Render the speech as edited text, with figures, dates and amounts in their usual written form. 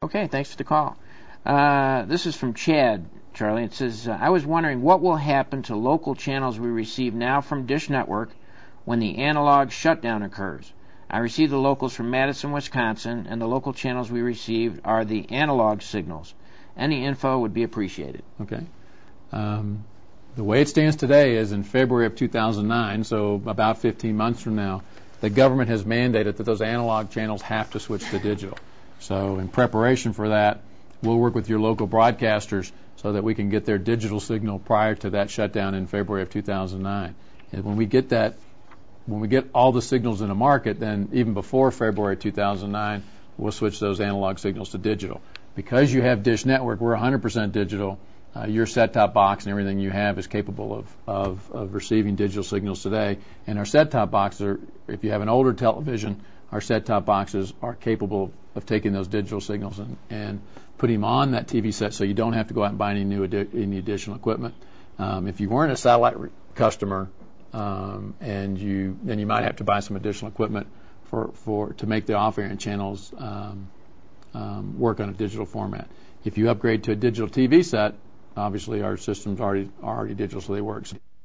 Okay, thanks for the call. This is from Chad, Charlie. It says, I was wondering what will happen to local channels we receive now from Dish Network when the analog shutdown occurs. I received the locals from Madison, Wisconsin, and the local channels we received are the analog signals. Any info would be appreciated. Okay. The way it stands today is in February of 2009, so about 15 months from now, the government has mandated that those analog channels have to switch to digital. So in preparation for that, we'll work with your local broadcasters so that we can get their digital signal prior to that shutdown in February of 2009. And when we get all the signals in the market, then even before February 2009, we'll switch those analog signals to digital. Because you have Dish Network, we're 100% digital. Your set-top box and everything you have is capable of receiving digital signals today. And our set-top boxes, if you have an older television, our set-top boxes are capable of taking those digital signals and putting them on that TV set, so you don't have to go out and buy any additional equipment. If you weren't a satellite customer, then you might have to buy some additional equipment to make the off-air channels work on a digital format. If you upgrade to a digital TV set, obviously our systems are already digital, so they work.